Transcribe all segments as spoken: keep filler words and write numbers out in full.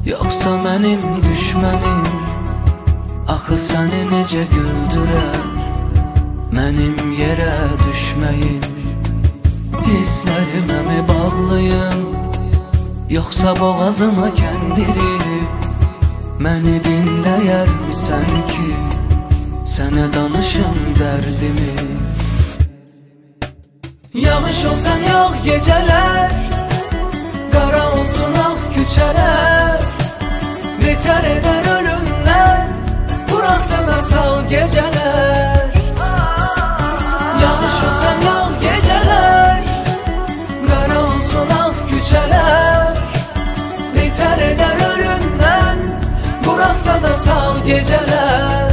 Yoxsa mənim düşmənim axı səni necə güldürər? Mənim yerə düşməyim hisslərimə mi bağlıyım? Yoxsa boğazıma kəndiri məni dinləyərmisən ki sənə danışım dərdimi? Yağış olsan yağ gecələr, qara olsun ağ küçələr, betər edər ölümdən, burası da sağ gecələr. Yağış olsan yağ gecələr, qara olsun ağ küçələr, betər edər ölümdən, burası da sağ gecələr.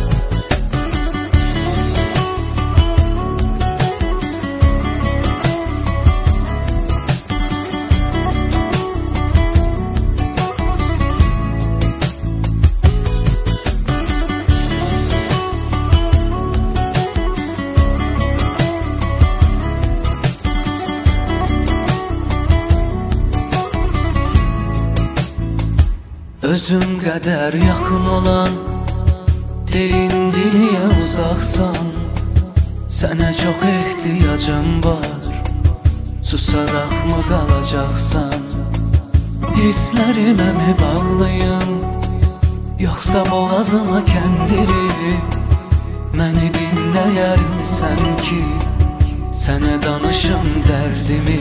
Özüm qədər yaxın olan deyindi niyə uzaqsan? Sənə çox ehtiyacım var, susaraq mı qalacaqsan? Hisslərimə mi bağlıyım, yoxsa boğazıma kəndiri məni dinləyərmisən ki sənə danışım dərdimi?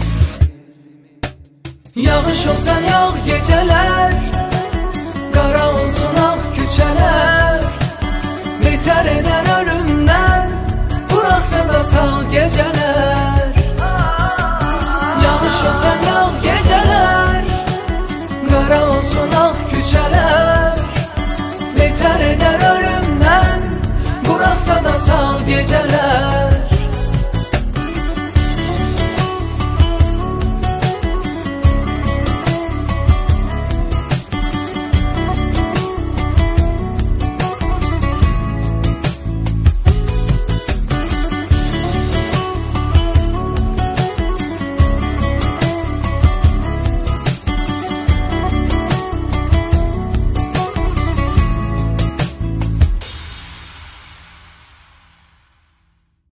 Yağış olsan yağ gecələr, qara olsun ağ küçələr, betər edər ölümdən, burası da sağ gecələr. Yağış olsan